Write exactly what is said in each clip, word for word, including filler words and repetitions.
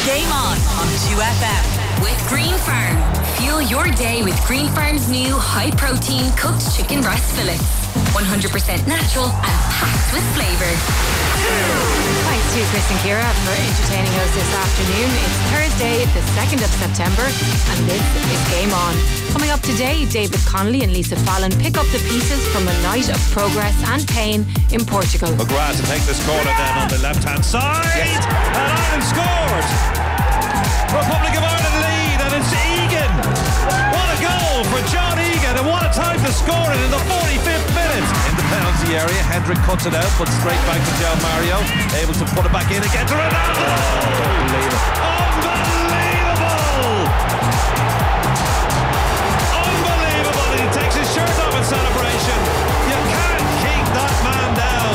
Game On on two F M. With Green Farm. Fuel your day with Green Farm's new high-protein cooked chicken breast fillets. one hundred percent natural and packed with flavour. Thanks to Chris and Ciara for entertaining us this afternoon. It's Thursday, the second of September, and this is Game On. Coming up today, David Connolly and Lisa Fallon pick up the pieces from a night of progress and pain in Portugal. McGrath to take this corner then on the left-hand side. Yes. And Ireland scored. Republic of Ireland lead, and it's Egan. What a goal for John Egan, and what a time to score it in the forty-fifth minute. In the penalty area, Hendrick cuts it out, but straight back to João Mario, able to put it back in again to Ronaldo. Unbelievable! Unbelievable! And he takes his shirt off in celebration. You can't keep that man down.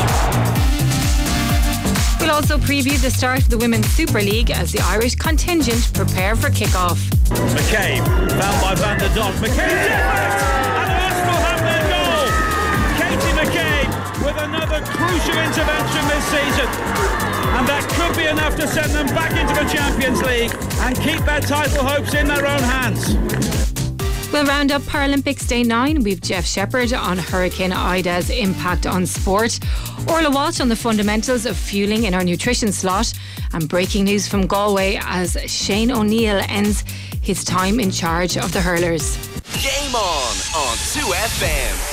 We'll also preview the start of the Women's Super League as the Irish contingent prepare for kick-off. McCabe, found by Van der Donk. McCabe, and Arsenal have their goal. Katie McCabe with another crucial intervention this season. And that could be enough to send them back into the Champions League and keep their title hopes in their own hands. We'll round up Paralympics Day nine. We've Jeff Shepherd on Hurricane Ida's impact on sport. Orla Walsh on the fundamentals of fueling in our nutrition slot. And breaking news from Galway as Shane O'Neill ends his time in charge of the hurlers. Game On on two F M.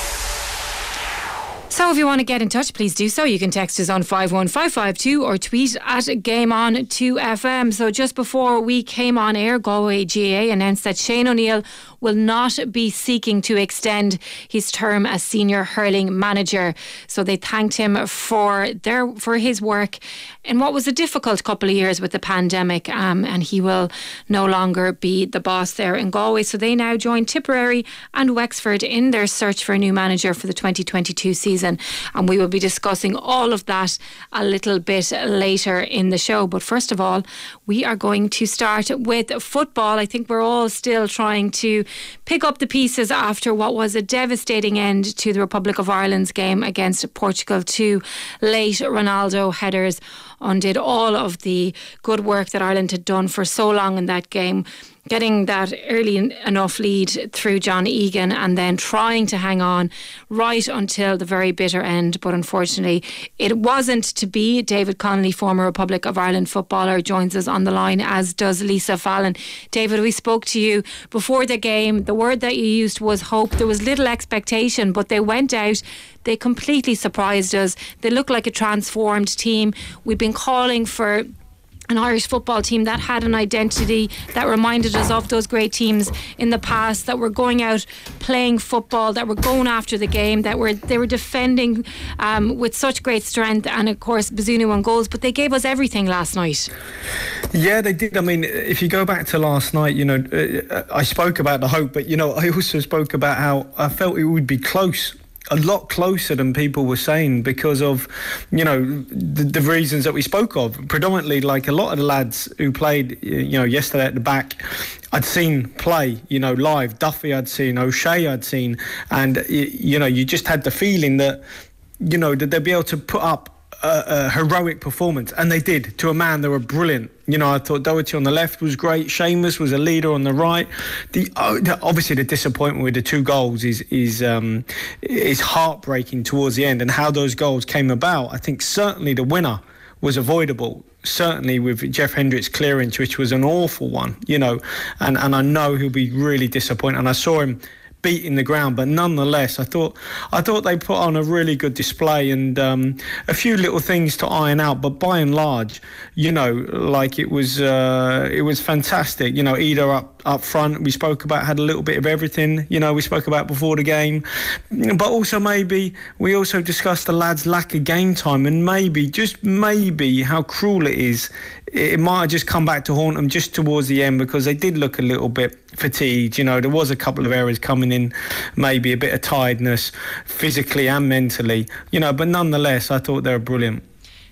So if you want to get in touch, please do so. You can text us on five one five five two or tweet at Game On two F M. So just before we came on air, Galway G A A announced that Shane O'Neill will not be seeking to extend his term as senior hurling manager. So they thanked him for their for his work in what was a difficult couple of years with the pandemic, um, and he will no longer be the boss there in Galway. So they now join Tipperary and Wexford in their search for a new manager for the twenty twenty-two season, and we will be discussing all of that a little bit later in the show. But first of all, we are going to start with football. I think we're all still trying to pick up the pieces after what was a devastating end to the Republic of Ireland's game against Portugal. Two late Ronaldo headers undid all of the good work that Ireland had done for so long in that game, getting that early enough lead through John Egan and then trying to hang on right until the very bitter end. But unfortunately, it wasn't to be. David Connolly, former Republic of Ireland footballer, joins us on the line, as does Lisa Fallon. David, we spoke to you before the game. The word that you used was hope. There was little expectation, but they went out. They completely surprised us. They look like a transformed team. We've been calling for an Irish football team that had an identity, that reminded us of those great teams in the past, that were going out playing football, that were going after the game, that were they were defending um, with such great strength, and of course Bazunu on goals. But they gave us everything last night. Yeah, they did. I mean, if you go back to last night, you know, I spoke about the hope, but you know, I also spoke about how I felt it would be close. A lot closer than people were saying, because of, you know, the, the reasons that we spoke of. Predominantly, like a lot of the lads who played, you know, yesterday at the back, I'd seen play, you know, live. Duffy I'd seen, O'Shea I'd seen, and you know, you just had the feeling that, you know, that they'd be able to put up a, a heroic performance, and they did. To a man, they were brilliant. You know, I thought Doherty on the left was great. Seamus was a leader on the right. The obviously the disappointment with the two goals is is um, is heartbreaking towards the end, and how those goals came about. I think certainly the winner was avoidable. Certainly with Jeff Hendrick's clearance, which was an awful one. You know, and and I know he'll be really disappointed. And I saw him beating the ground, but nonetheless, I thought I thought they put on a really good display, and um, a few little things to iron out. But by and large, you know, like it was uh, it was fantastic. You know, Ida up up front, we spoke about, had a little bit of everything. You know, we spoke about before the game, but also maybe we also discussed the lads' lack of game time, and maybe just maybe how cruel it is. It might have just come back to haunt them just towards the end, because they did look a little bit fatigued. You know, there was a couple of errors coming in, maybe a bit of tiredness physically and mentally, you know, but nonetheless, I thought they were brilliant.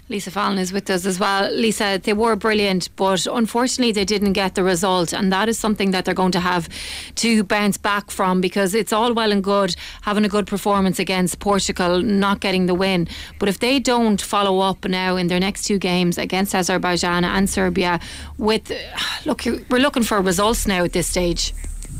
Lisa Fallon is with us as well. Lisa, they were brilliant, but unfortunately they didn't get the result, and that is something that they're going to have to bounce back from, because it's all well and good having a good performance against Portugal, not getting the win, but if they don't follow up now in their next two games against Azerbaijan and Serbia with, look, we're looking for results now at this stage.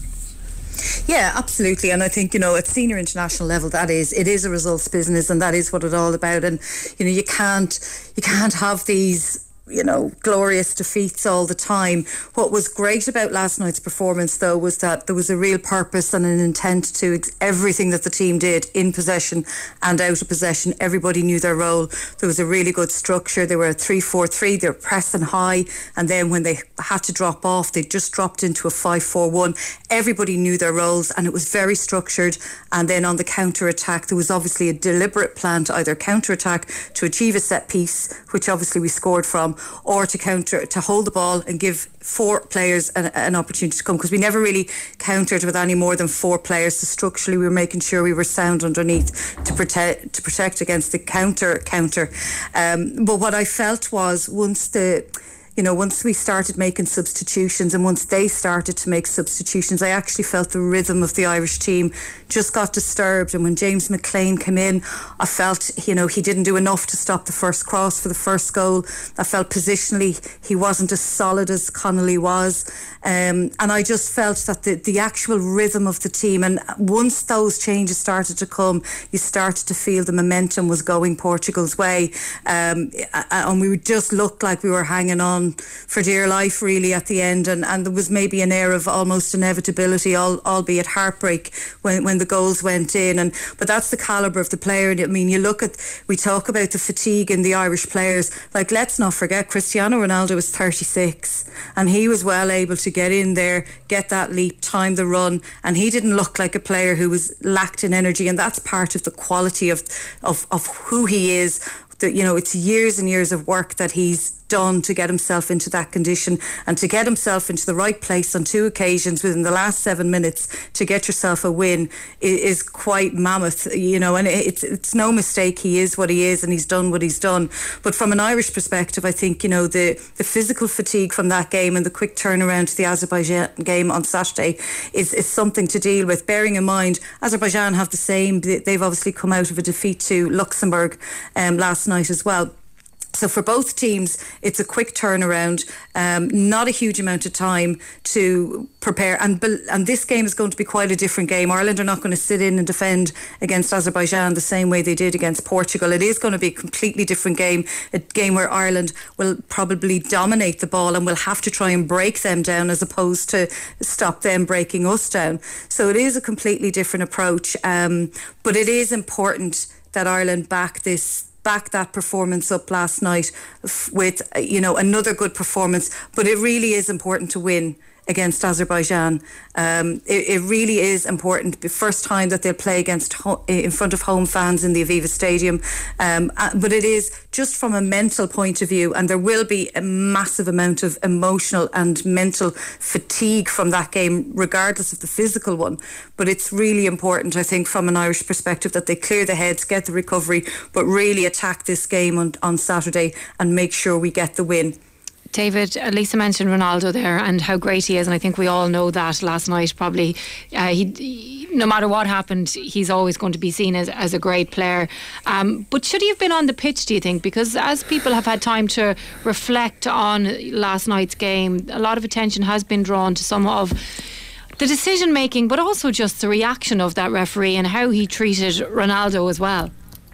Yeah, absolutely. And I think, you know, at senior international level, that is, it is a results business, and that is what it's all about. And, you know, you can't, you can't have these, you know, glorious defeats all the time. What was great about last night's performance, though, was that there was a real purpose and an intent to ex- everything that the team did in possession and out of possession. Everybody knew their role. There was a really good structure. They were a three four three. They were pressing high, and then when they had to drop off, they just dropped into a five four one. Everybody knew their roles, and it was very structured. And then on the counter-attack, there was obviously a deliberate plan to either counter-attack to achieve a set piece, which obviously we scored from, or to counter, to hold the ball and give four players an, an opportunity to come, because we never really countered with any more than four players. So structurally we were making sure we were sound underneath to protect to protect against the counter counter um, but what I felt was, once the you know, once we started making substitutions and once they started to make substitutions, I actually felt the rhythm of the Irish team just got disturbed. And when James McLean came in, I felt, you know, he didn't do enough to stop the first cross for the first goal. I felt positionally he wasn't as solid as Connolly was. Um, and I just felt that the, the actual rhythm of the team, and once those changes started to come, you started to feel the momentum was going Portugal's way. Um, and we just looked like we were hanging on for dear life really at the end, and, and there was maybe an air of almost inevitability, all, albeit heartbreak, when, when the goals went in. And but that's the calibre of the player. I mean, you look at, we talk about the fatigue in the Irish players, like, let's not forget Cristiano Ronaldo was thirty-six, and he was well able to get in there, get that leap, time the run, and he didn't look like a player who was lacked in energy. And that's part of the quality of of, of who he is. That, you know, it's years and years of work that he's done to get himself into that condition, and to get himself into the right place on two occasions within the last seven minutes to get yourself a win is, is quite mammoth, you know, and it's it's no mistake he is what he is, and he's done what he's done. But from an Irish perspective, I think, you know, the, the physical fatigue from that game and the quick turnaround to the Azerbaijan game on Saturday is, is something to deal with, bearing in mind Azerbaijan have the same. They've obviously come out of a defeat to Luxembourg um, last night as well. So for both teams, it's a quick turnaround, um, not a huge amount of time to prepare. And and this game is going to be quite a different game. Ireland are not going to sit in and defend against Azerbaijan the same way they did against Portugal. It is going to be a completely different game, a game where Ireland will probably dominate the ball and will have to try and break them down as opposed to stop them breaking us down. So it is a completely different approach. Um, but it is important that Ireland back this back that performance up last night with, you know, another good performance. But it really is important to win against Azerbaijan. Um, it, it really is important. The first time that they'll play against ho- in front of home fans in the Aviva Stadium. Um, uh, but it is just from a mental point of view, and there will be a massive amount of emotional and mental fatigue from that game, regardless of the physical one. But it's really important, I think, from an Irish perspective, that they clear the heads, get the recovery, but really attack this game on, on Saturday and make sure we get the win. David, Lisa mentioned Ronaldo there and how great he is, and I think we all know that last night probably uh, he, he, no matter what happened, he's always going to be seen as, as a great player. Um, but should he have been on the pitch, do you think? Because as people have had time to reflect on last night's game, a lot of attention has been drawn to some of the decision making, but also just the reaction of that referee and how he treated Ronaldo as well.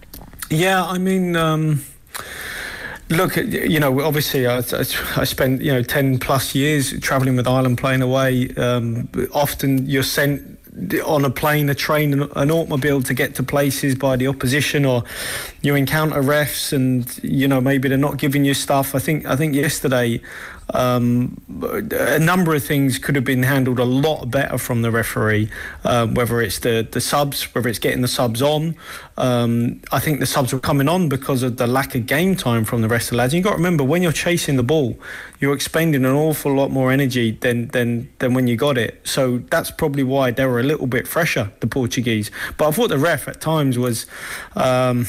Yeah, I mean... Um Look, you know, obviously I, I spent, you know, ten plus years travelling with Ireland, playing away. Um, often you're sent on a plane, a train, an automobile to get to places by the opposition, or you encounter refs and, you know, maybe they're not giving you stuff. I think I think yesterday um, a number of things could have been handled a lot better from the referee, uh, whether it's the, the subs, whether it's getting the subs on. Um, I think the subs were coming on because of the lack of game time from the rest of the lads. And you've got to remember, when you're chasing the ball, you're expending an awful lot more energy than, than, than when you got it. So that's probably why they were a little bit fresher, the Portuguese. But I thought the ref at times was... Um,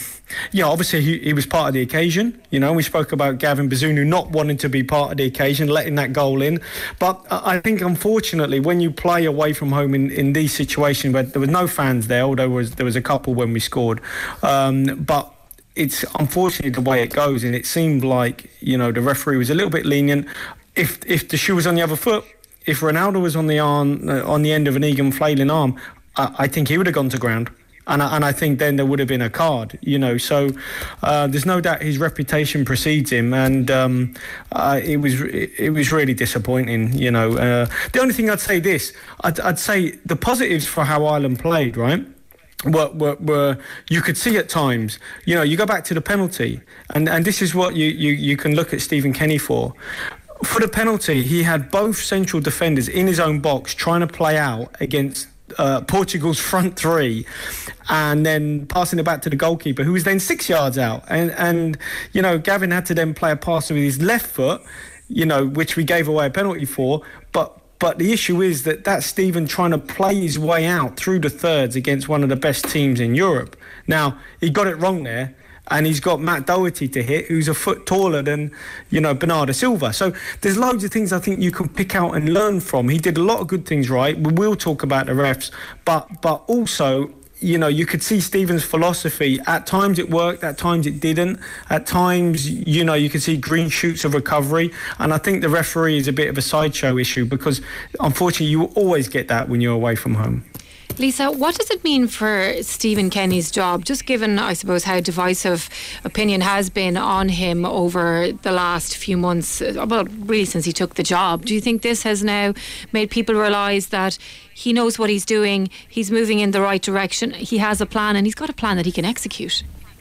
you know, obviously he, he was part of the occasion. You know, we spoke about Gavin Bazunu not wanting to be part of the occasion, letting that goal in. But I think, unfortunately, when you play away from home in, in these situations where there was no fans there, although there was, there was a couple when we scored, um, but it's unfortunately the way it goes. And it seemed like, you know, the referee was a little bit lenient. If if the shoe was on the other foot, if Ronaldo was on the arm, uh, on the end of an Egan flailing arm, I, I think he would have gone to ground. And I, and I think then there would have been a card, you know. So uh, there's no doubt his reputation precedes him, and um, uh, it was it, it was really disappointing, you know. Uh, the only thing I'd say this, I'd, I'd say the positives for how Ireland played, right? Were, were, were you could see at times, you know, you go back to the penalty, and, and this is what you, you, you can look at Stephen Kenny for. For the penalty, he had both central defenders in his own box trying to play out against Uh, Portugal's front three, and then passing it back to the goalkeeper, who was then six yards out, and and you know, Gavin had to then play a pass with his left foot, you know, which we gave away a penalty for. But but the issue is that that's Stephen trying to play his way out through the thirds against one of the best teams in Europe. Now he got it wrong there. And he's got Matt Doherty to hit, who's a foot taller than, you know, Bernardo Silva. So there's loads of things I think you can pick out and learn from. He did a lot of good things right. We will talk about the refs, but but also, you know, you could see Stephen's philosophy. At times it worked, at times it didn't. At times, you know, you can see green shoots of recovery. And I think the referee is a bit of a sideshow issue, because unfortunately you always get that when you're away from home. Lisa, what does it mean for Stephen Kenny's job, just given, I suppose, how divisive opinion has been on him over the last few months, well, really since he took the job? Do you think this has now made people realise that he knows what he's doing, he's moving in the right direction, he has a plan, and he's got a plan that he can execute?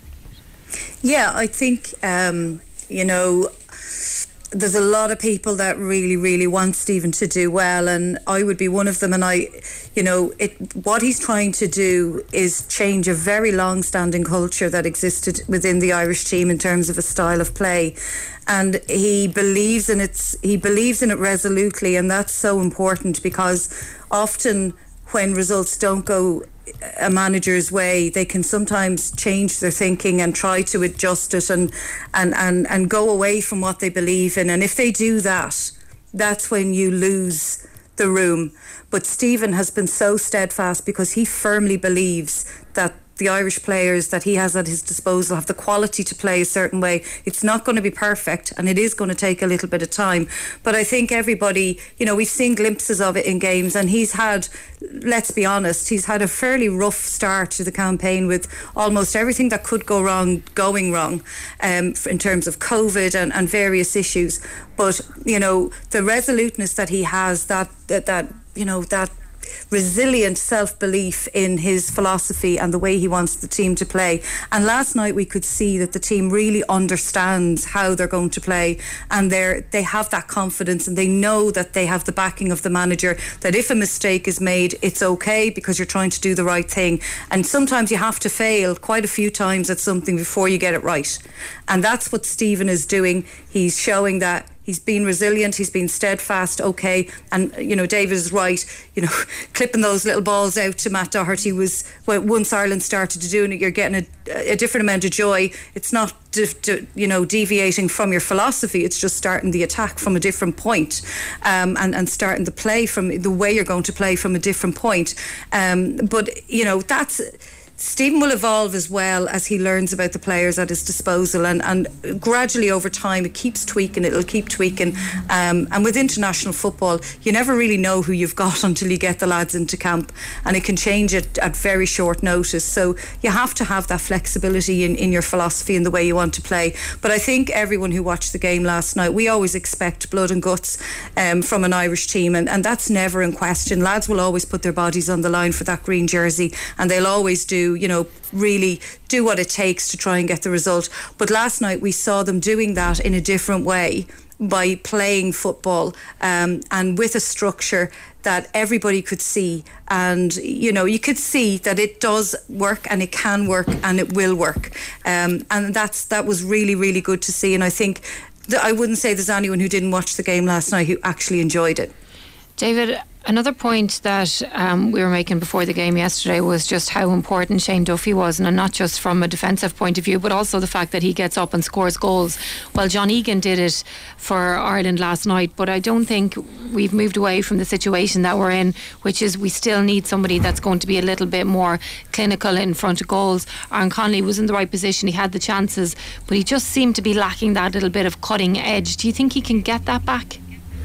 Yeah, I think, um, you know, there's a lot of people that really, really want Stephen to do well, and I would be one of them. And I, you know, it, what he's trying to do is change a very long-standing culture that existed within the Irish team in terms of a style of play, and he believes in it. He believes in it resolutely, and that's so important, because often when results don't go a manager's way, they can sometimes change their thinking and try to adjust it and, and, and, and go away from what they believe in. And if they do that, that's when you lose the room. But Stephen has been so steadfast, because he firmly believes that the Irish players that he has at his disposal have the quality to play a certain way. It's not going to be perfect, and it is going to take a little bit of time. But I think everybody, you know, we've seen glimpses of it in games, and he's had, let's be honest, he's had a fairly rough start to the campaign, with almost everything that could go wrong going wrong, um, in terms of COVID and, and various issues. But, you know, the resoluteness that he has, that, that, that you know, that resilient self-belief in his philosophy and the way he wants the team to play. And last night we could see that the team really understands how they're going to play, and they're they have that confidence, and they know that they have the backing of the manager, that if a mistake is made, it's okay, because you're trying to do the right thing. And sometimes you have to fail quite a few times at something before you get it right, and that's what Stephen is doing. He's showing that he's been resilient, he's been steadfast, okay. And, you know, David is right, you know, clipping those little balls out to Matt Doherty was, well, once Ireland started to doing it, you're getting a, a different amount of joy. It's not, you know, deviating from your philosophy, it's just starting the attack from a different point, um, and, and starting the play from the way you're going to play from a different point. Um, but, you know, that's... Stephen will evolve as well as he learns about the players at his disposal, and, and gradually over time it keeps tweaking, it'll keep tweaking, um, and with international football you never really know who you've got until you get the lads into camp, and it can change it at very short notice. So you have to have that flexibility in, in your philosophy and the way you want to play. But I think everyone who watched the game last night, we always expect blood and guts um, from an Irish team, and, and that's never in question. Lads will always put their bodies on the line for that green jersey, and they'll always do, you know, really do what it takes to try and get the result. But last night we saw them doing that in a different way, by playing football, um, and with a structure that everybody could see. And, you know, you could see that it does work, and it can work, and it will work. Um, and that's that was really, really good to see. And I think that I wouldn't say there's anyone who didn't watch the game last night who actually enjoyed it. David, another point that um, we were making before the game yesterday was just how important Shane Duffy was, and not just from a defensive point of view, but also the fact that he gets up and scores goals. Well, John Egan did it for Ireland last night, but I don't think we've moved away from the situation that we're in, which is we still need somebody that's going to be a little bit more clinical in front of goals. Aaron Connolly was in the right position, he had the chances, but he just seemed to be lacking that little bit of cutting edge. Do you think he can get that back?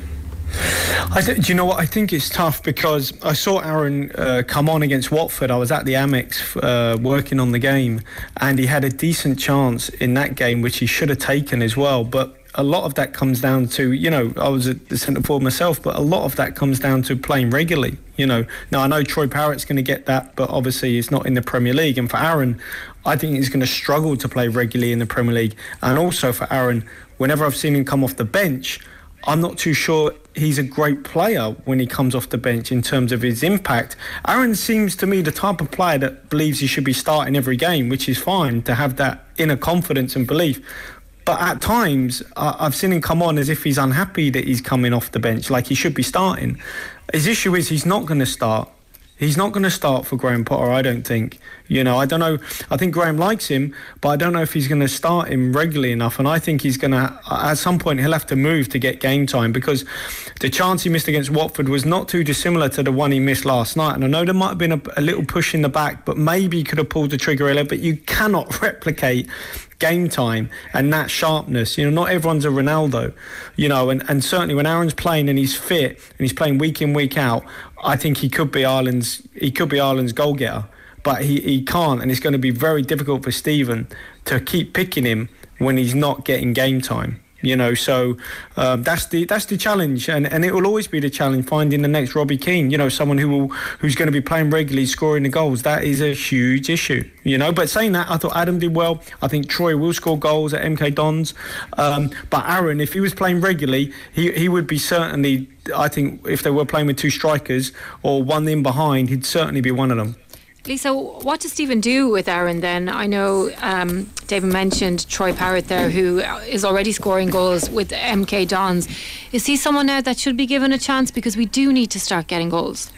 I th- do you know what? I think it's tough because I saw Aaron uh, come on against Watford. I was at the Amex uh, working on the game, and he had a decent chance in that game, which he should have taken as well. But a lot of that comes down to, you know, I was at the centre forward myself, but a lot of that comes down to playing regularly. You know, now I know Troy Parrott's going to get that, but obviously he's not in the Premier League. And for Aaron, I think he's going to struggle to play regularly in the Premier League. And also for Aaron, whenever I've seen him come off the bench, I'm not too sure he's a great player when he comes off the bench in terms of his impact. Aaron seems to me the type of player that believes he should be starting every game, which is fine to have that inner confidence and belief. But at times, I've seen him come on as if he's unhappy that he's coming off the bench, like he should be starting. His issue is he's not going to start. He's not going to start for Graham Potter, I don't think. You know, I don't know. I think Graham likes him, but I don't know if he's going to start him regularly enough. And I think he's going to, at some point, he'll have to move to get game time, because the chance he missed against Watford was not too dissimilar to the one he missed last night. And I know there might have been a, a little push in the back, but maybe he could have pulled the trigger earlier. But you cannot replicate game time and that sharpness. You know, not everyone's a Ronaldo, you know, and, and certainly when Aaron's playing and he's fit and he's playing week in, week out, I think he could be Ireland's he could be Ireland's goal getter, but he, he can't, and it's going to be very difficult for Stephen to keep picking him when he's not getting game time. You know, so um, that's the that's the challenge, and, and it will always be the challenge finding the next Robbie Keane. You know, someone who will who's going to be playing regularly, scoring the goals. That is a huge issue. You know, but saying that, I thought Adam did well. I think Troy will score goals at M K Dons, um, but Aaron, if he was playing regularly, he he would be certainly. I think if they were playing with two strikers or one in behind, he'd certainly be one of them. Lisa, what does Stephen do with Aaron then? I know um, David mentioned Troy Parrott there, who is already scoring goals with M K Dons. Is he someone now that should be given a chance, because we do need to start getting goals?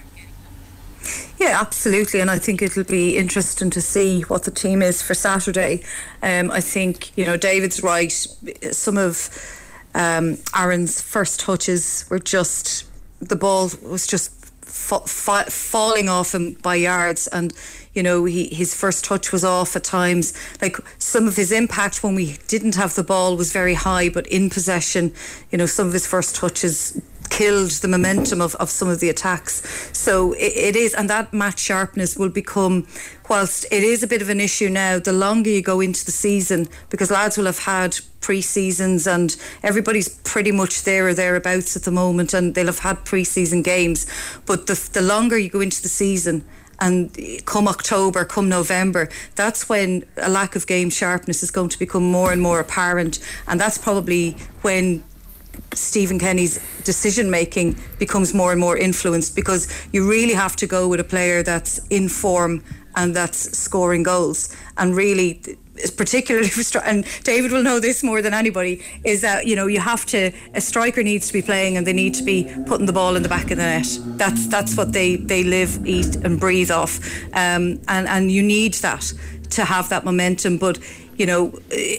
Yeah, absolutely, and I think it'll be interesting to see what the team is for Saturday. Um, I think, you know, David's right. Some of um, Aaron's first touches were just, the ball was just Fa- fa- falling off him by yards, and you know he his first touch was off at times. Like, some of his impact when we didn't have the ball was very high, but in possession, you know, some of his first touches killed the momentum of, of some of the attacks. So it, it is, and that match sharpness will become, whilst it is a bit of an issue now, the longer you go into the season, because lads will have had pre-seasons and everybody's pretty much there or thereabouts at the moment, and they'll have had pre-season games, but the, the longer you go into the season, and come October, come November, that's when a lack of game sharpness is going to become more and more apparent, and that's probably when Stephen Kenny's decision making becomes more and more influenced, because you really have to go with a player that's in form and that's scoring goals. And really, particularly for stri- and David will know this more than anybody, is that, you know, you have to, a striker needs to be playing and they need to be putting the ball in the back of the net. That's that's what they they live, eat and breathe off, um, and and you need that to have that momentum. But you know,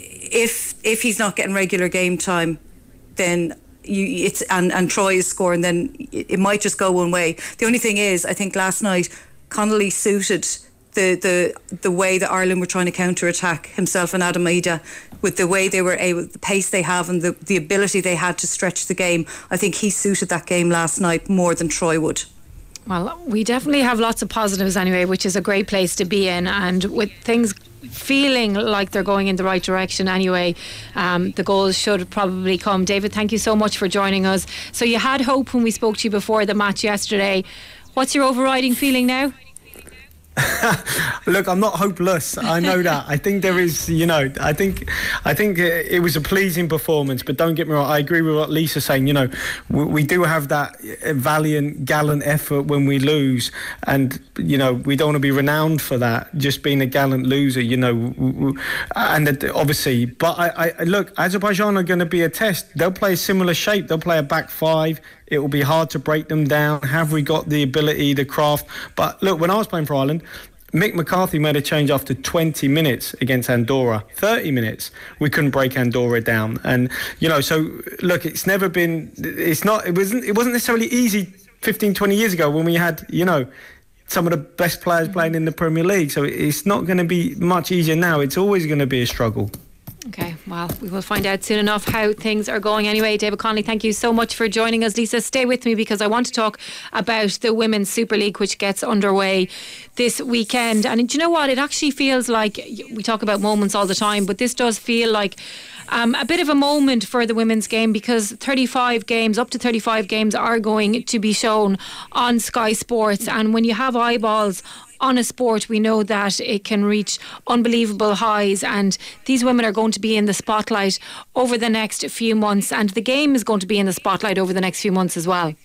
if if he's not getting regular game time, then you it's and, and Troy is scoring, then it might just go one way. The only thing is, I think last night Connolly suited the the the way that Ireland were trying to counter-attack himself and Adam Maida, with the way they were able, the pace they have and the, the ability they had to stretch the game. I think he suited that game last night more than Troy would. Well, we definitely have lots of positives anyway, which is a great place to be in, and with things feeling like they're going in the right direction anyway, um, the goals should probably come. David, thank you so much for joining us. So you had hope when we spoke to you before the match yesterday. What's your overriding feeling now? Look, I'm not hopeless. I know that. I think there is, you know, I think I think it was a pleasing performance, but don't get me wrong, I agree with what Lisa's saying. You know, we, we do have that valiant, gallant effort when we lose, and, you know, we don't want to be renowned for that, just being a gallant loser, you know, and obviously, but I, I look, Azerbaijan are going to be a test. They'll play a similar shape. They'll play a back five, It will be hard to break them down. Have we got the ability, the craft? But look, when I was playing for Ireland, Mick McCarthy made a change after twenty minutes against Andorra. thirty minutes, we couldn't break Andorra down. And, you know, so, look, it's never been... It's not... It wasn't, it wasn't necessarily easy fifteen, twenty years ago when we had, you know, some of the best players playing in the Premier League. So it's not going to be much easier now. It's always going to be a struggle. Okay, well, we will find out soon enough how things are going anyway. David Connolly, thank you so much for joining us. Lisa, stay with me because I want to talk about the Women's Super League, which gets underway this weekend. And do you know what? It actually feels like, we talk about moments all the time, but this does feel like Um, a bit of a moment for the women's game, because thirty-five games, up to thirty-five games are going to be shown on Sky Sports. And when you have eyeballs on a sport, we know that it can reach unbelievable highs, and these women are going to be in the spotlight over the next few months, and the game is going to be in the spotlight over the next few months as well.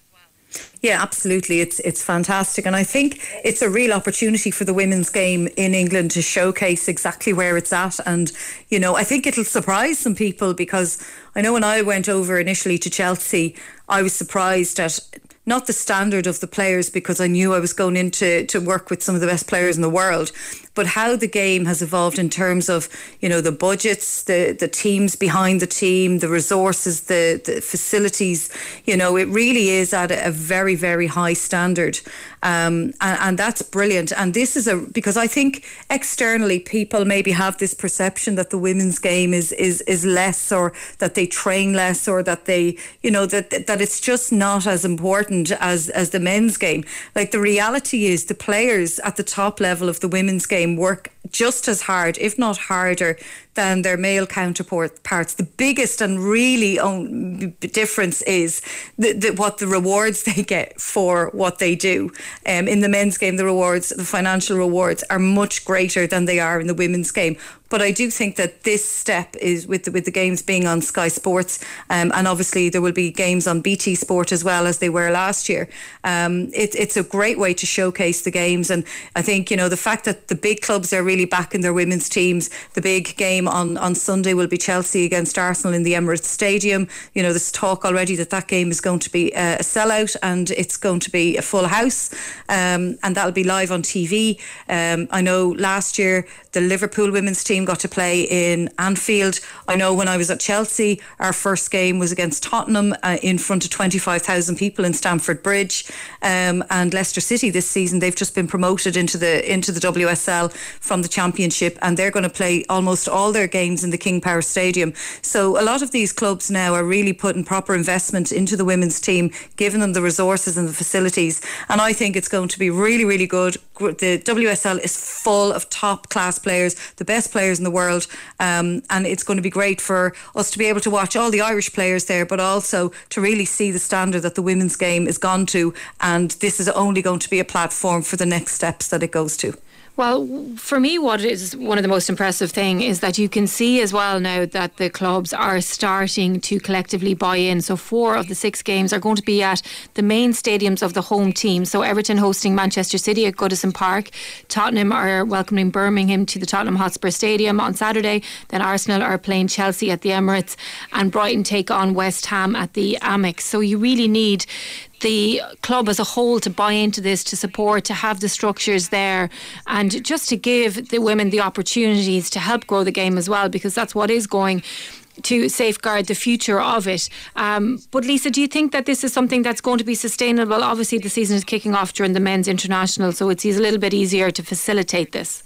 Yeah, absolutely. It's it's fantastic. And I think it's a real opportunity for the women's game in England to showcase exactly where it's at. And, you know, I think it'll surprise some people, because I know when I went over initially to Chelsea, I was surprised at not the standard of the players, because I knew I was going in to, to work with some of the best players in the world, but how the game has evolved in terms of, you know, the budgets, the, the teams behind the team, the resources, the, the facilities. You know, it really is at a, a very, very high standard. Um, and, and that's brilliant. And this is a, because I think externally people maybe have this perception that the women's game is, is, is less, or that they train less, or that they, you know, that, that it's just not as important as, as the men's game. Like, the reality is the players at the top level of the women's game work just as hard, if not harder, than their male counterparts. The biggest and really own difference is the, the, what the rewards they get for what they do. Um, in the men's game, the rewards, the financial rewards, are much greater than they are in the women's game. But I do think that this step is with the, with the games being on Sky Sports, um, and obviously there will be games on B T Sport as well, as they were last year. Um, it, it's a great way to showcase the games. And I think, you know, the fact that the big clubs are really backing their women's teams, the big game on, on Sunday will be Chelsea against Arsenal in the Emirates Stadium. You know, there's talk already that that game is going to be a sellout, and it's going to be a full house, um, and that'll be live on T V. Um, I know last year the Liverpool women's team got to play in Anfield. I know when I was at Chelsea, our first game was against Tottenham uh, in front of twenty-five thousand people in Stamford Bridge. Um, and Leicester City this season, they've just been promoted into the into the W S L from the Championship, and they're going to play almost all their games in the King Power Stadium. So a lot of these clubs now are really putting proper investment into the women's team, giving them the resources and the facilities. And I think it's going to be really, really good. The W S L is full of top class players, the best players in the world, um, and it's going to be great for us to be able to watch all the Irish players there, but also to really see the standard that the women's game has gone to, and this is only going to be a platform for the next steps that it goes to. Well, for me, what is one of the most impressive thing is that you can see as well now that the clubs are starting to collectively buy in. So four of the six games are going to be at the main stadiums of the home team. So Everton hosting Manchester City at Goodison Park. Tottenham are welcoming Birmingham to the Tottenham Hotspur Stadium on Saturday. Then Arsenal are playing Chelsea at the Emirates, and Brighton take on West Ham at the Amex. So you really need the club as a whole to buy into this, to support, to have the structures there, and just to give the women the opportunities to help grow the game as well, because that's what is going to safeguard the future of it. Um, but Lisa, do you think that this is something that's going to be sustainable? Obviously the season is kicking off during the men's international, so it's a little bit easier to facilitate this.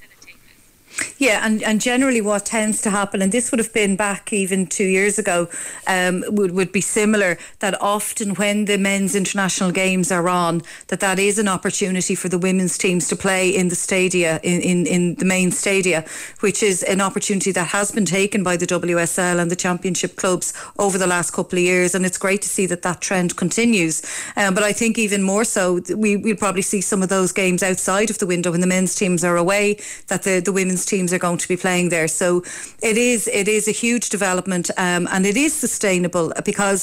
Yeah, and, and generally what tends to happen, and this would have been back even two years ago, um, would, would be similar, that often when the men's international games are on, that that is an opportunity for the women's teams to play in the stadia, in, in, in the main stadia, which is an opportunity that has been taken by the W S L and the Championship clubs over the last couple of years, and it's great to see that that trend continues. Um, but I think even more so, we, we'll probably see some of those games outside of the window when the men's teams are away, that the, the women's teams are going to be playing there. So it is it is a huge development, um, and it is sustainable, because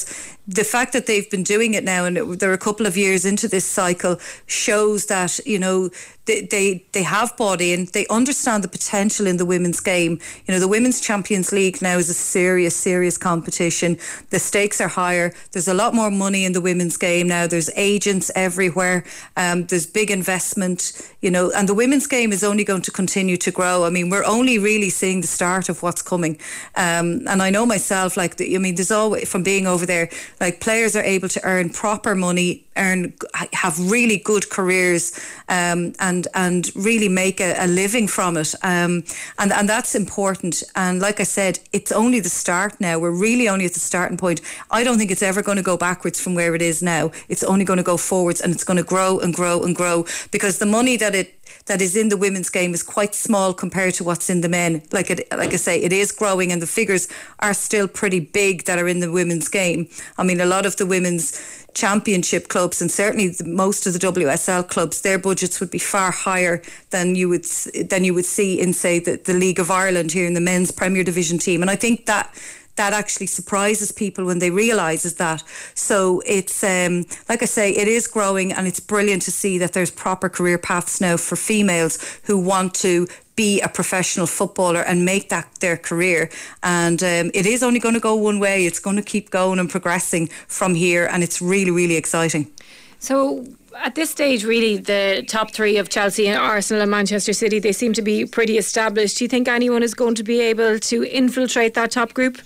the fact that they've been doing it now, and it, they're a couple of years into this cycle, shows that, you know, they, they they have bought in. They understand the potential in the women's game. You know, the Women's Champions League now is a serious, serious competition. The stakes are higher. There's a lot more money in the women's game now. There's agents everywhere. Um, there's big investment, you know, and the women's game is only going to continue to grow. I mean, we're only really seeing the start of what's coming. Um, and I know myself, like, the, I mean, there's always, from being over there, like, players are able to earn proper money, earn, have really good careers, um, and and really make a, a living from it, um, and and that's important. And like I said, it's only the start now. We're really only at the starting point. I don't think it's ever going to go backwards from where it is now. It's only going to go forwards, and it's going to grow and grow and grow, because the money that it that is in the women's game is quite small compared to what's in the men. Like it, like I say, it is growing, and the figures are still pretty big that are in the women's game. I mean, a lot of the women's championship clubs, and certainly the, most of the W S L clubs, their budgets would be far higher than you would than you would see in, say, the, the League of Ireland here in the men's Premier Division team. And I think that that actually surprises people when they realise that. So it's, um, like I say, it is growing, and it's brilliant to see that there's proper career paths now for females who want to be a professional footballer and make that their career. And um, it is only going to go one way. It's going to keep going and progressing from here, and it's really, really exciting. So at this stage, really, the top three of Chelsea and Arsenal and Manchester City, they seem to be pretty established. Do you think anyone is going to be able to infiltrate that top group?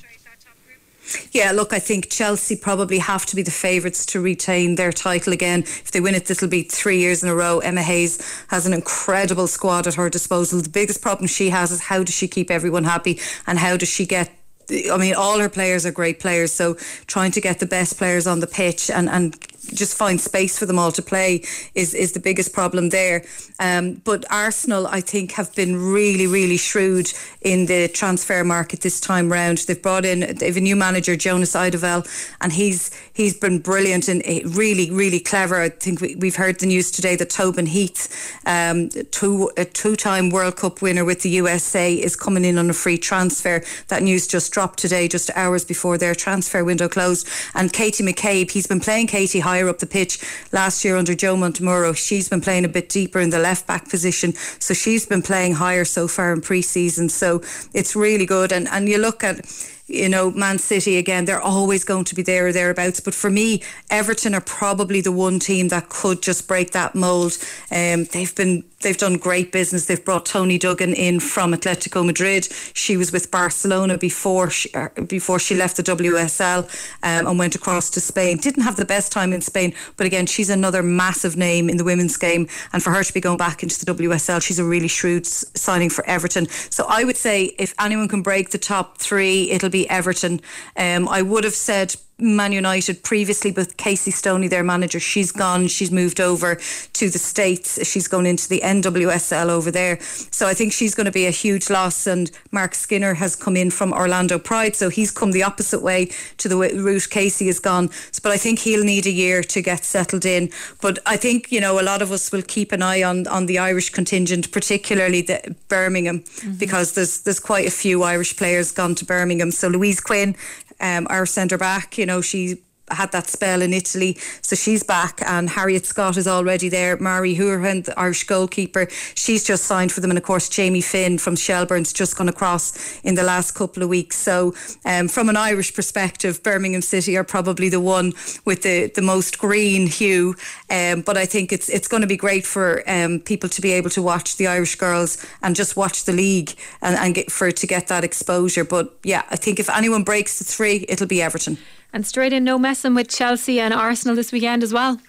Yeah, look, I think Chelsea probably have to be the favourites to retain their title again. If they win it, this will be three years in a row. Emma Hayes has an incredible squad at her disposal. The biggest problem she has is how does she keep everyone happy, and how does she get, I mean, all her players are great players, so trying to get the best players on the pitch and, and just find space for them all to play is, is the biggest problem there. Um, but Arsenal, I think, have been really, really shrewd in the transfer market this time round. They've brought in, they have a new manager, Jonas Eidevall, and he's he's been brilliant and really, really clever. I think we, we've heard the news today that Tobin Heath, um, two, a two-time World Cup winner with the U S A, is coming in on a free transfer. That news just dropped today, just hours before their transfer window closed. And Katie McCabe, he's been playing Katie higher up the pitch last year under Joe Montemurro. She's been playing a bit deeper in the left back position, so she's been playing higher so far in pre-season. So it's really good. And and you look at, you know, Man City again, they're always going to be there or thereabouts. But for me, Everton are probably the one team that could just break that mould. Um, they've been they've done great business. They've brought Toni Duggan in from Atletico Madrid. She was with Barcelona before she, before she left the W S L um, and went across to Spain. Didn't have the best time in Spain, but again, she's another massive name in the women's game. And for her to be going back into the W S L, she's a really shrewd signing for Everton. So I would say if anyone can break the top three, it'll be Everton. Um, I would have said Man United previously, but Casey Stoney, their manager, she's gone. She's moved over to the States. She's going into the N W S L over there. So I think she's going to be a huge loss. And Mark Skinner has come in from Orlando Pride, so he's come the opposite way to the route Casey has gone. But I think he'll need a year to get settled in. But I think, you know, a lot of us will keep an eye on, on the Irish contingent, particularly the Birmingham, mm-hmm. because there's there's quite a few Irish players gone to Birmingham. So Louise Quinn, Um, our centre back, you know, she had that spell in Italy, so she's back, and Harriet Scott is already there. Mari Hurahan, the Irish goalkeeper, she's just signed for them, and of course Jamie Finn from Shelbourne's just gone across in the last couple of weeks. So um, from an Irish perspective, Birmingham City are probably the one with the, the most green hue, um, but I think it's it's going to be great for um, people to be able to watch the Irish girls and just watch the league and, and get for to get that exposure. But yeah, I think if anyone breaks the three, it'll be Everton. And straight in, no messing with Chelsea and Arsenal this weekend as well.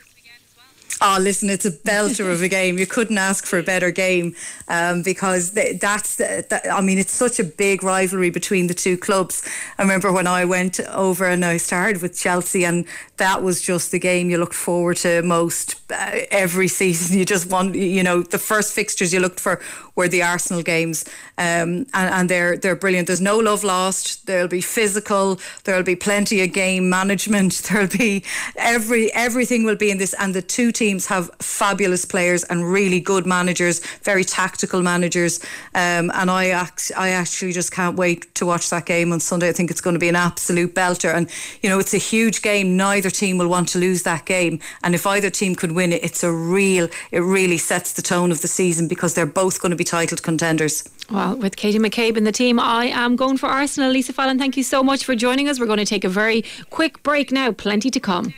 Oh, listen, it's a belter of a game. You couldn't ask for a better game um, because th- that's, that, I mean, it's such a big rivalry between the two clubs. I remember when I went over and I started with Chelsea, and that was just the game you looked forward to most uh, every season. You just want, you know, the first fixtures you looked for were the Arsenal games, um, and, and they're they're brilliant. There's no love lost. There'll be physical. There'll be plenty of game management. There'll be every everything will be in this, and the two teams teams have fabulous players and really good managers, very tactical managers. Um, and I, act, I actually just can't wait to watch that game on Sunday. I think it's going to be an absolute belter. And, you know, it's a huge game. Neither team will want to lose that game. And if either team could win it, it's a real, it really sets the tone of the season because they're both going to be title contenders. Well, with Katie McCabe in the team, I am going for Arsenal. Lisa Fallon, thank you so much for joining us. We're going to take a very quick break now. Plenty to come.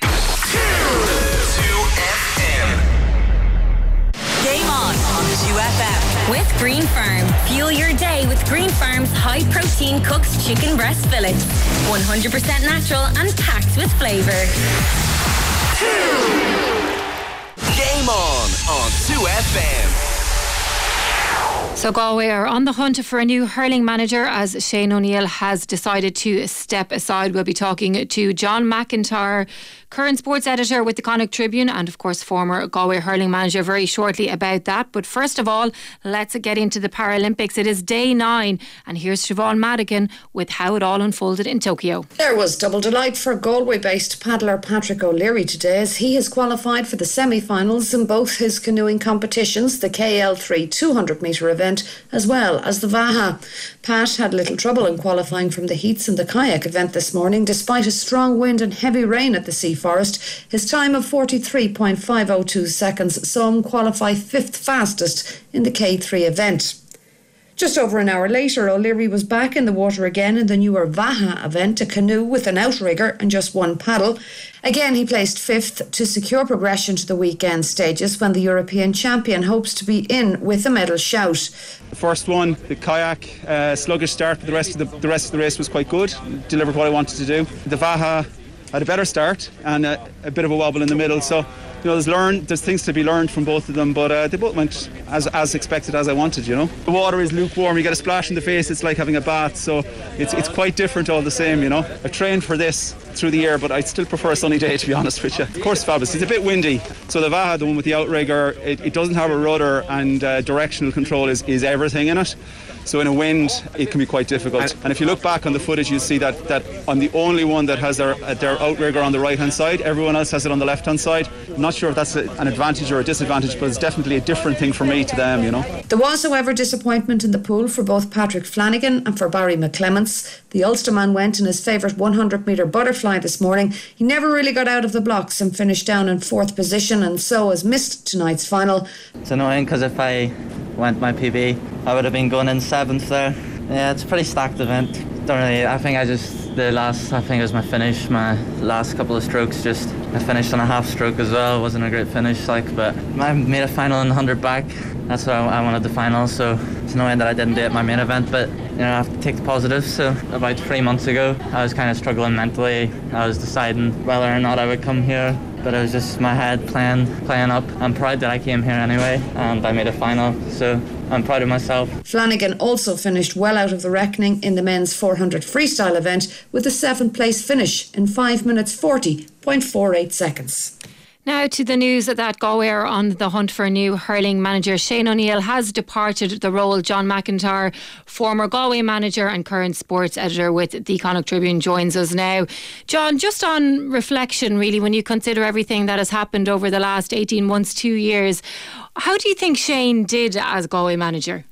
Game on on two F M. With Green Farm. Fuel your day with Green Farm's high protein cooked chicken breast fillets. one hundred percent natural and packed with flavour. Game on on two F M. So Galway are on the hunt for a new hurling manager as Shane O'Neill has decided to step aside. We'll be talking to John McIntyre, current sports editor with the Connacht Tribune and of course former Galway hurling manager, very shortly about that. But first of all, let's get into the Paralympics. It is day nine and here's Siobhan Madigan with how it all unfolded in Tokyo. There was double delight for Galway-based paddler Patrick O'Leary today as he has qualified for the semi-finals in both his canoeing competitions, the K L three two hundred metre event as well as the Vaha. Pat had little trouble in qualifying from the heats in the kayak event this morning despite a strong wind and heavy rain at the Sea Forest. His time of forty-three point five oh two seconds saw him qualify fifth fastest in the K three event. Just over an hour later, O'Leary was back in the water again in the newer Vaha event, a canoe with an outrigger and just one paddle. Again, he placed fifth to secure progression to the weekend stages when the European champion hopes to be in with a medal shout. The first one, the kayak, uh, sluggish start, but the rest of the, the rest of the race was quite good. Delivered what I wanted to do. The Vaha had a better start and a, a bit of a wobble in the middle. So, you know, there's learn, there's things to be learned from both of them, but uh, they both went as as expected, as I wanted, you know. The water is lukewarm, you get a splash in the face, it's like having a bath, so it's it's quite different all the same, you know. I trained for this through the year, but I still prefer a sunny day, to be honest with you. Of course, fabulous. It's a bit windy, so the Vaha, the one with the outrigger, it, it doesn't have a rudder, and uh, directional control is, is everything in it. So in a wind, it can be quite difficult. And if you look back on the footage, you'll see that, that I'm the only one that has their, their outrigger on the right-hand side. Everyone else has it on the left-hand side. I'm not sure if that's a, an advantage or a disadvantage, but it's definitely a different thing for me to them, you know. There was, however, disappointment in the pool for both Patrick Flanagan and for Barry McClements. The Ulsterman went in his favourite one hundred metre butterfly this morning. He never really got out of the blocks and finished down in fourth position and so has missed tonight's final. It's annoying because if I went my P B, I would have been going in seventh there. Yeah, it's a pretty stacked event. Don't really, I think I just, the last, I think it was my finish, my last couple of strokes, just, I finished on a half stroke as well. It wasn't a great finish, like, but I made a final in one hundred back. That's what I, I wanted the final, so it's annoying that I didn't do it at my main event, but, you know, I have to take the positives. So about three months ago, I was kind of struggling mentally. I was deciding whether or not I would come here, but it was just my head playing, playing up. I'm proud that I came here anyway, and I made a final, so I'm proud of myself. Flanagan also finished well out of the reckoning in the men's four hundred freestyle event with a seventh place finish in five minutes forty point four eight seconds. Now to the news that Galway are on the hunt for a new hurling manager. Shane O'Neill has departed the role. John McIntyre, former Galway manager and current sports editor with the Connacht Tribune, joins us now. John, just on reflection really, when you consider everything that has happened over the last eighteen months, two years, how do you think Shane did as Galway manager?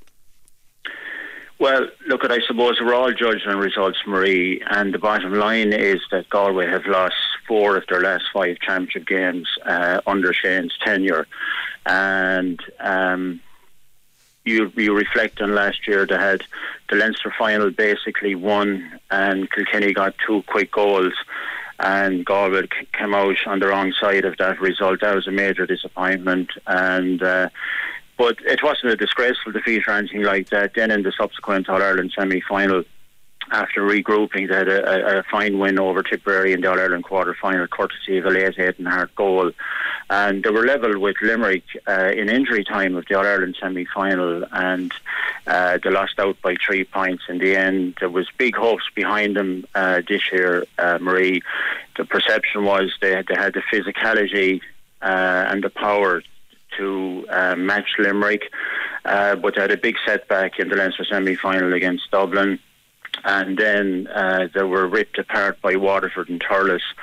Well, look, I suppose we're all judged on results, Marie, and the bottom line is that Galway have lost four of their last five championship games uh, under Shane's tenure. And um, you, you reflect on last year, they had the Leinster final basically won, and Kilkenny got two quick goals, and Galway came out on the wrong side of that result. That was a major disappointment, and uh, but it wasn't a disgraceful defeat or anything like that. Then in the subsequent All-Ireland semi-final, after regrouping, they had a, a fine win over Tipperary in the All-Ireland quarter-final, courtesy of a late Aidan-Hart goal. And they were level with Limerick uh, in injury time of the All-Ireland semi-final, and uh, they lost out by three points in the end. There was big hopes behind them uh, this year, uh, Marie. The perception was they had, they had the physicality uh, and the power to uh, match Limerick, uh, but they had a big setback in the Leinster semi-final against Dublin, and then uh, they were ripped apart by Waterford and Thurles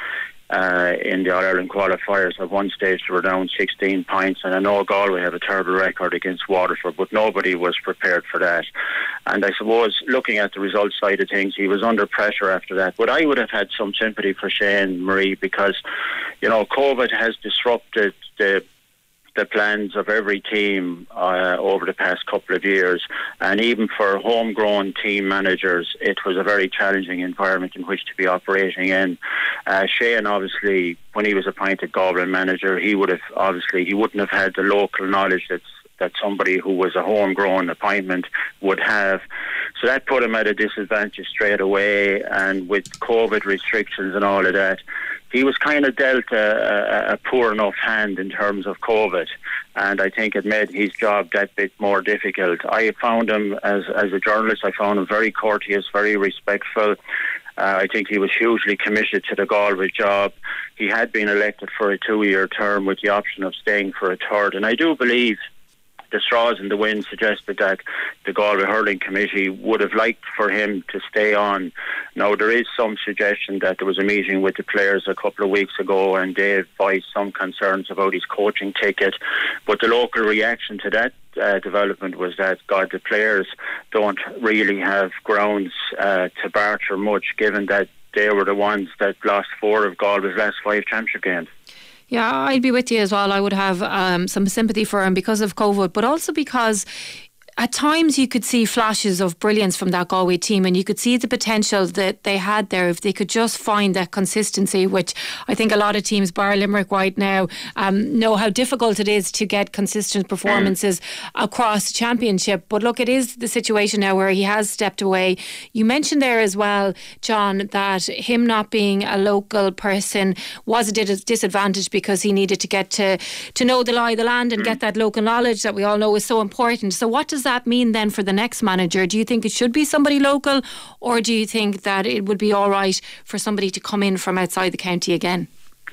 uh, in the All-Ireland qualifiers. At one stage they were down sixteen points, and I know Galway have a terrible record against Waterford, but nobody was prepared for that. And I suppose looking at the results side of things, he was under pressure after that. But I would have had some sympathy for Shane, Marie, because, you know, COVID has disrupted the the plans of every team uh, over the past couple of years, and even for homegrown team managers it was a very challenging environment in which to be operating in. uh, Shane, obviously, when he was appointed Galway manager, he would have obviously he wouldn't have had the local knowledge that's that somebody who was a homegrown appointment would have. So that put him at a disadvantage straight away, and with COVID restrictions and all of that, he was kind of dealt a, a, a poor enough hand in terms of COVID, and I think it made his job that bit more difficult. I found him, as, as a journalist, I found him very courteous, very respectful. Uh, I think he was hugely committed to the Galway job. He had been elected for a two-year term with the option of staying for a third, and I do believe the straws in the wind suggested that the Galway Hurling Committee would have liked for him to stay on. Now, there is some suggestion that there was a meeting with the players a couple of weeks ago and they voiced some concerns about his coaching ticket, but the local reaction to that uh, development was that, God, the players don't really have grounds uh, to barter much, given that they were the ones that lost four of Galway's last five championship games. Yeah, I'd be with you as well. I would have um, some sympathy for him because of COVID, but also because at times you could see flashes of brilliance from that Galway team, and you could see the potential that they had there if they could just find that consistency, which I think a lot of teams, bar Limerick right now, um, know how difficult it is to get consistent performances across the championship. But look, it is the situation now where he has stepped away. You mentioned there as well, John, that him not being a local person was a disadvantage because he needed to get to, to know the lie of the land and get that local knowledge that we all know is so important. So what does that mean then for the next manager? Do you think it should be somebody local, or do you think that it would be all right for somebody to come in from outside the county again?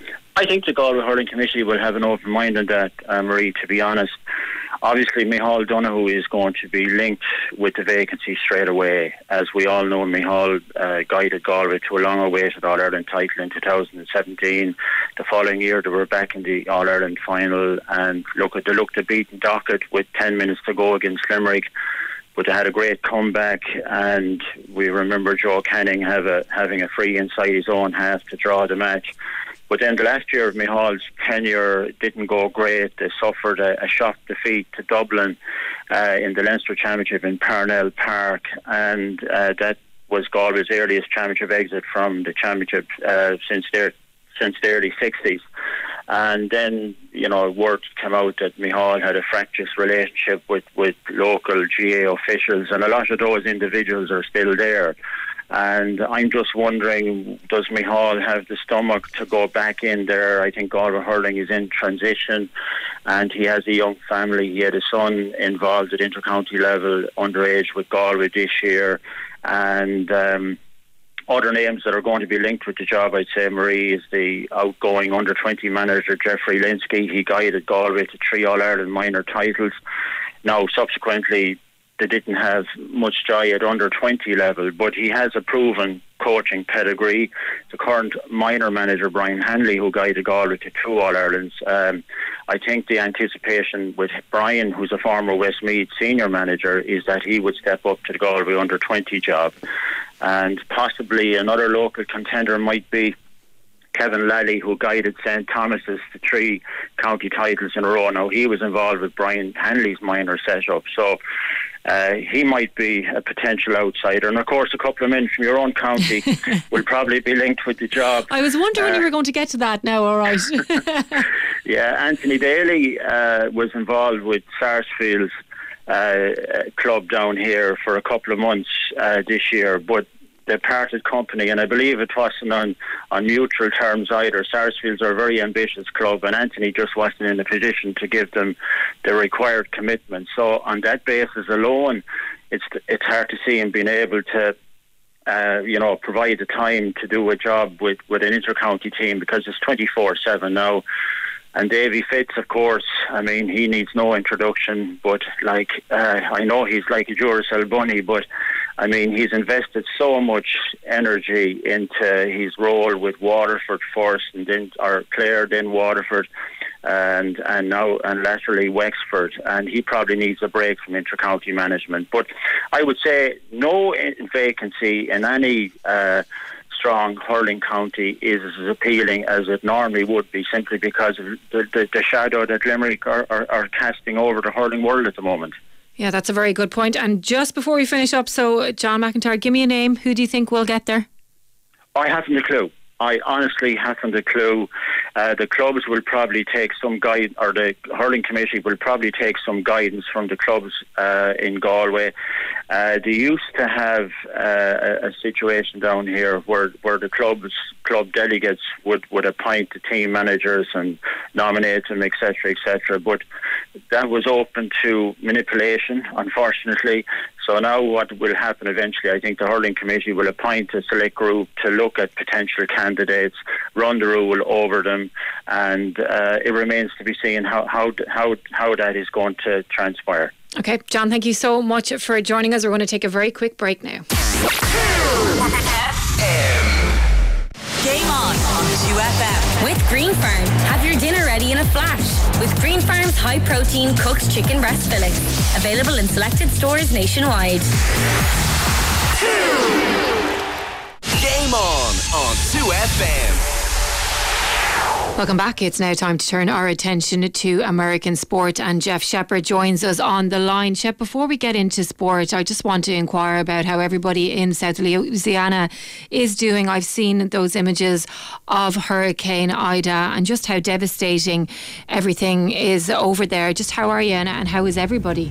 I think the Galway Hurling Committee will have an open mind on that, uh, Marie, to be honest. Obviously, Micheál Donoghue is going to be linked with the vacancy straight away. As we all know, Micheál uh, guided Galway to a long-awaited All-Ireland title in two thousand seventeen. The following year, they were back in the All-Ireland final, and look, they looked a beaten docket with ten minutes to go against Limerick. But they had a great comeback, and we remember Joe Canning have a, having a free inside his own half to draw the match. But then the last year of Micheál's tenure didn't go great. They suffered a, a shock defeat to Dublin uh, in the Leinster Championship in Parnell Park, and uh, that was Galway's earliest championship exit from the championship uh, since their since the early sixties. And then, you know, word came out that Micheál had a fractious relationship with, with local G A A officials, and a lot of those individuals are still there. And I'm just wondering, does Micheál have the stomach to go back in there? I think Galway Hurling is in transition, and he has a young family. He had a son involved at intercounty level, underage, with Galway this year. And um, other names that are going to be linked with the job, I'd say, Marie, is the outgoing under twenty manager, Jeffrey Linsky. He guided Galway to three All-Ireland minor titles. Now, subsequently, they didn't have much joy at under twenty level, but he has a proven coaching pedigree. The current minor manager, Brian Hanley, who guided Galway to two All-Irelands. Um, I think the anticipation with Brian, who's a former Westmeath senior manager, is that he would step up to the Galway under twenty job. And possibly another local contender might be Kevin Lally, who guided Saint Thomas's to three county titles in a row. Now, he was involved with Brian Hanley's minor setup, so uh, he might be a potential outsider. And of course, a couple of men from your own county will probably be linked with the job. I was wondering uh, when you were going to get to that now, all right. Yeah, Anthony Daly uh, was involved with Sarsfield's uh, club down here for a couple of months uh, this year, but they parted company, and I believe it wasn't on, on mutual terms either. Sarsfields are a very ambitious club, and Anthony just wasn't in a position to give them the required commitment. So on that basis alone, it's it's hard to see him being able to uh, you know, provide the time to do a job with, with an inter-county team, because it's twenty-four seven now. And Davy Fitz, of course, I mean, he needs no introduction, but like, uh, I know he's like a Duracell bunny, but I mean, he's invested so much energy into his role with Waterford first, and then or Clare, then Waterford, and and now and laterally Wexford, and he probably needs a break from inter-county management. But I would say no vacancy in any uh, strong hurling county is as appealing as it normally would be, simply because of the, the, the shadow that Limerick are, are, are casting over the hurling world at the moment. Yeah, that's a very good point. And just before we finish up, so John McIntyre, give me a name. Who do you think will get there? I haven't a clue. I honestly haven't a clue. Uh, the clubs will probably take some guide, or the hurling committee will probably take some guidance from the clubs uh, in Galway. Uh, they used to have uh, a, a situation down here where, where the clubs, club delegates would, would appoint the team managers and nominate them, et cetera, et cetera. But that was open to manipulation, unfortunately. So now what will happen eventually, I think the hurling committee will appoint a select group to look at potential candidates, run the rule over them, and uh, it remains to be seen how, how, how, how that is going to transpire. Okay, John, thank you so much for joining us. We're going to take a very quick break now. Game on on two F M. With Green Farm, have your dinner ready in a flash. With Green Farm's high-protein cooked chicken breast fillets. Available in selected stores nationwide. Game on on two F M. Welcome back. It's now time to turn our attention to American sport, and Jeff Shepherd joins us on the line. Shep, before we get into sport, I just want to inquire about how everybody in South Louisiana is doing. I've seen those images of Hurricane Ida and just how devastating everything is over there. Just how are you, and, and how is everybody?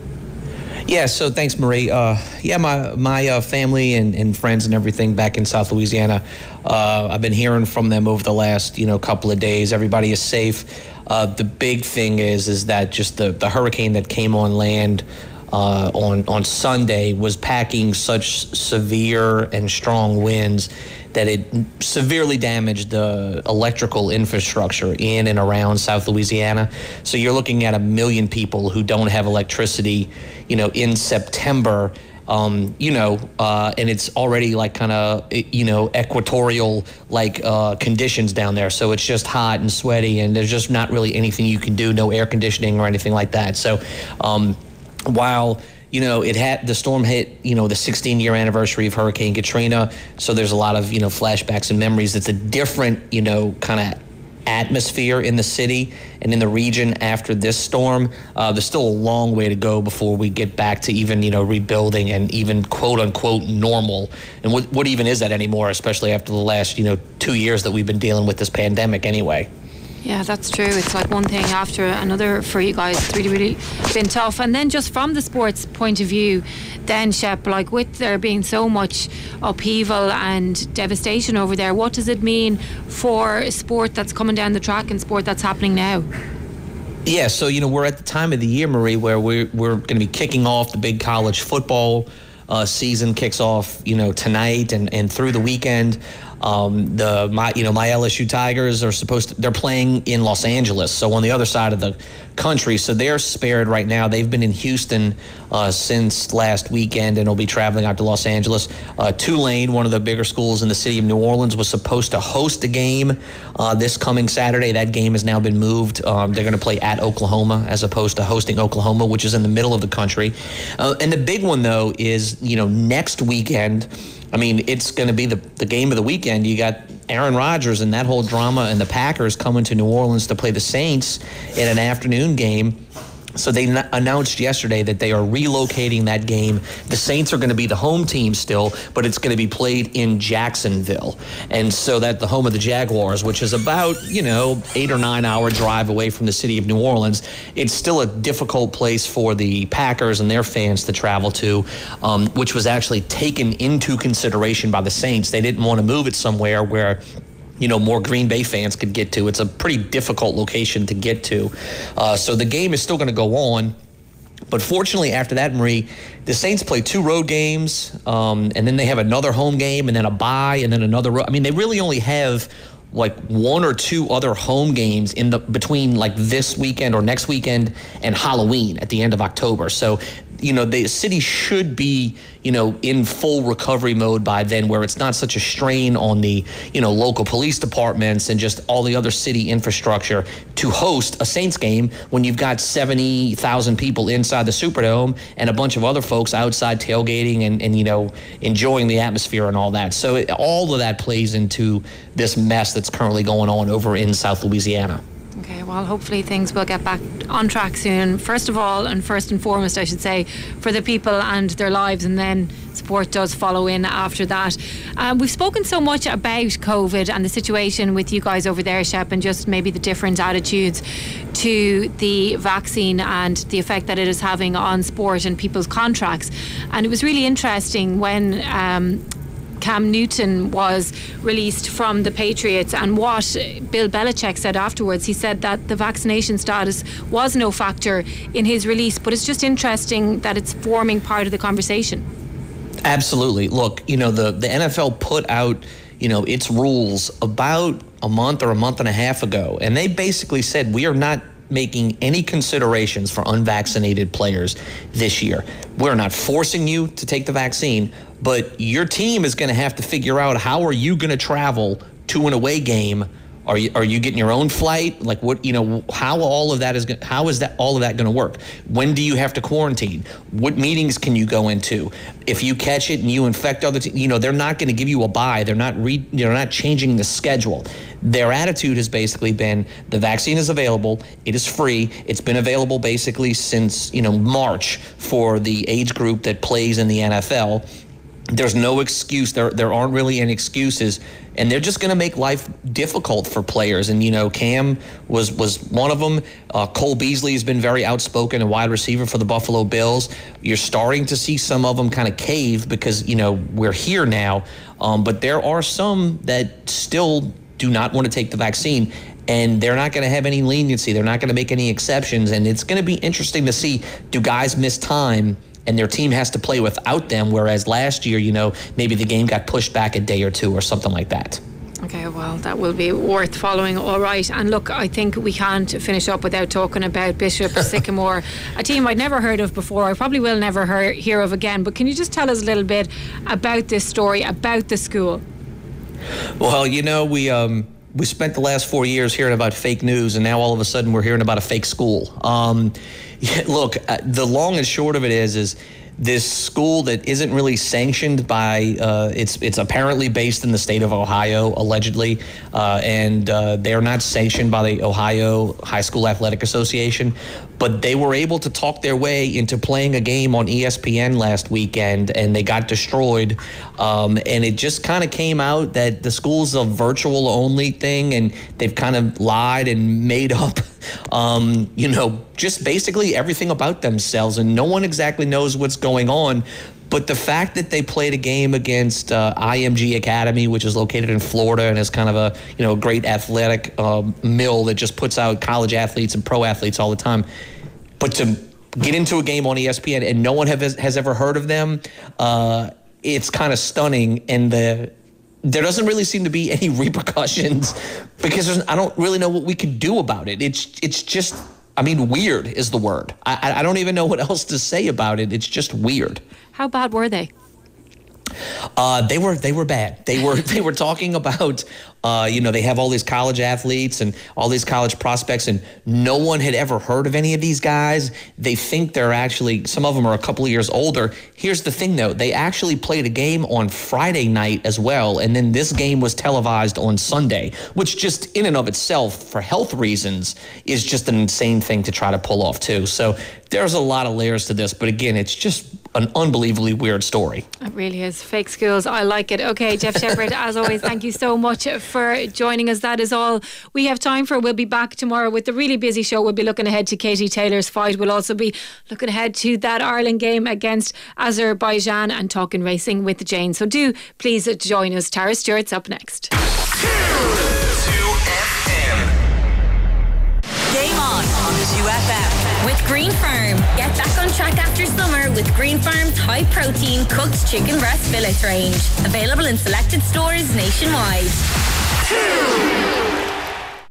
Yeah, so thanks, Marie. Uh, yeah, my my uh, family and, and friends and everything back in South Louisiana, uh, I've been hearing from them over the last, you know, couple of days. Everybody is safe. Uh, the big thing is is that just the, the hurricane that came on land uh, on, on Sunday was packing such severe and strong winds that it severely damaged the electrical infrastructure in and around South Louisiana. So you're looking at a million people who don't have electricity, you know, in September, um, you know, uh, and it's already like kind of, you know, equatorial like uh, conditions down there. So it's just hot and sweaty, and there's just not really anything you can do, no air conditioning or anything like that. So um, while you know, it had the storm hit, you know, the sixteen year anniversary of Hurricane Katrina. So there's a lot of, you know, flashbacks and memories. It's a different, you know, kind of atmosphere in the city and in the region after this storm. Uh, there's still a long way to go before we get back to even, you know, rebuilding and even quote unquote normal. And what, what even is that anymore, especially after the last, you know, two years that we've been dealing with this pandemic anyway. Yeah, that's true. It's like one thing after another for you guys. It's really, really been tough. And then just from the sports point of view, then, Shep, like with there being so much upheaval and devastation over there, what does it mean for sport that's coming down the track and sport that's happening now? Yeah, so, you know, we're at the time of the year, Marie, where we're, we're going to be kicking off the big college football uh, season, kicks off, you know, tonight and, and through the weekend. Um, the my you know my L S U Tigers are supposed to, they're playing in Los Angeles, so on the other side of the country, so they're spared right now. They've been in Houston uh, since last weekend and will be traveling out to Los Angeles. Uh, Tulane, one of the bigger schools in the city of New Orleans, was supposed to host a game uh, this coming Saturday. That game has now been moved. Um, they're going to play at Oklahoma as opposed to hosting Oklahoma, which is in the middle of the country. Uh, and the big one though is, you know, next weekend. I mean, it's going to be the, the game of the weekend. You got Aaron Rodgers and that whole drama, and the Packers coming to New Orleans to play the Saints in an afternoon game. So they n- announced yesterday that they are relocating that game. The Saints are going to be the home team still, but it's going to be played in Jacksonville. And so that the home of the Jaguars, which is about, you know, eight or nine hour drive away from the city of New Orleans. It's still a difficult place for the Packers and their fans to travel to, um, which was actually taken into consideration by the Saints. They didn't want to move it somewhere where, you know, more Green Bay fans could get to. It's a pretty difficult location to get to. Uh, so the game is still going to go on. But fortunately, after that, Marie, the Saints play two road games, um, and then they have another home game, and then a bye, and then another road. I mean, they really only have like one or two other home games in the between like this weekend or next weekend and Halloween at the end of October. So you know, the city should be, you know, in full recovery mode by then, where it's not such a strain on the, you know, local police departments and just all the other city infrastructure to host a Saints game when you've got seventy thousand people inside the Superdome and a bunch of other folks outside tailgating and, and you know, enjoying the atmosphere and all that. So it, all of that plays into this mess that's currently going on over in South Louisiana. Okay, well, hopefully things will get back on track soon. First of all, and first and foremost, I should say, for the people and their lives, and then sport does follow in after that. Um, we've spoken so much about COVID and the situation with you guys over there, Shep, and just maybe the different attitudes to the vaccine and the effect that it is having on sport and people's contracts. And it was really interesting when Um, Cam Newton was released from the Patriots, and what Bill Belichick said afterwards, he said that the vaccination status was no factor in his release, but it's just interesting that it's forming part of the conversation. Absolutely. Look, you know, the, the N F L put out, you know, its rules about a month or a month and a half ago, and they basically said we are not making any considerations for unvaccinated players this year. We're not forcing you to take the vaccine, but your team is going to have to figure out how are you going to travel to an away game. Are you are you getting your own flight? Like what, you know, how all of that is how is that all of that going to work? When do you have to quarantine? What meetings can you go into? If you catch it and you infect other, te- you know, they're not going to give you a bye. They're not re, they're not changing the schedule. Their attitude has basically been the vaccine is available. It is free. It's been available basically since, you know, March for the age group that plays in the N F L. There's no excuse. There there aren't really any excuses, and they're just going to make life difficult for players. And you know, Cam was was one of them. Uh, Cole Beasley has been very outspoken, a wide receiver for the Buffalo Bills. You're starting to see some of them kind of cave because you know we're here now. Um, but there are some that still do not want to take the vaccine, and they're not going to have any leniency. They're not going to make any exceptions, and it's going to be interesting to see, do guys miss time and their team has to play without them, whereas last year, you know, maybe the game got pushed back a day or two or something like that. Okay, well, that will be worth following, all right. And look, I think we can't finish up without talking about Bishop Sycamore, a team I'd never heard of before. I probably will never hear, hear of again. But can you just tell us a little bit about this story, about the school? Well, you know, we um, we spent the last four years hearing about fake news, and now all of a sudden we're hearing about a fake school. Um, yeah, look, uh, the long and short of it is, is this school that isn't really sanctioned by, uh, it's it's apparently based in the state of Ohio, allegedly, uh, and uh, they're not sanctioned by the Ohio High School Athletic Association, but they were able to talk their way into playing a game on E S P N last weekend, and they got destroyed. Um, and it just kind of came out that the school's a virtual only thing, and they've kind of lied and made up, um, you know, just basically everything about themselves, and no one exactly knows what's going on. But the fact that they played a game against uh, I M G Academy, which is located in Florida and is kind of a, you know, great athletic uh, mill that just puts out college athletes and pro athletes all the time, but to get into a game on E S P N and no one have, has ever heard of them, uh, it's kind of stunning. And the there doesn't really seem to be any repercussions because there's, I don't really know what we could do about it. It's it's just, I mean, weird is the word. I, I don't even know what else to say about it. It's just weird. How bad were they? Uh, they were they were bad. They were they were talking about uh, you know, they have all these college athletes and all these college prospects, and no one had ever heard of any of these guys. They think they're actually, some of them are a couple of years older. Here's the thing, though. They actually played a game on Friday night as well, and then this game was televised on Sunday, which just in and of itself, for health reasons, is just an insane thing to try to pull off, too. So there's a lot of layers to this, but again, it's just an unbelievably weird story. It really is. Fake schools. I like it. Okay, Jeff Shepherd, as always, thank you so much for joining us. That is all we have time for. We'll be back tomorrow with the really busy show. We'll be looking ahead to Katie Taylor's fight. We'll also be looking ahead to that Ireland game against Azerbaijan and talking racing with Jane. So do please join us. Tara Stewart's up next. two F M. Game on on two F M. With Green Farm. Get back on track after summer with Green Farm's high protein cooked chicken breast fillet range. Available in selected stores nationwide. Two.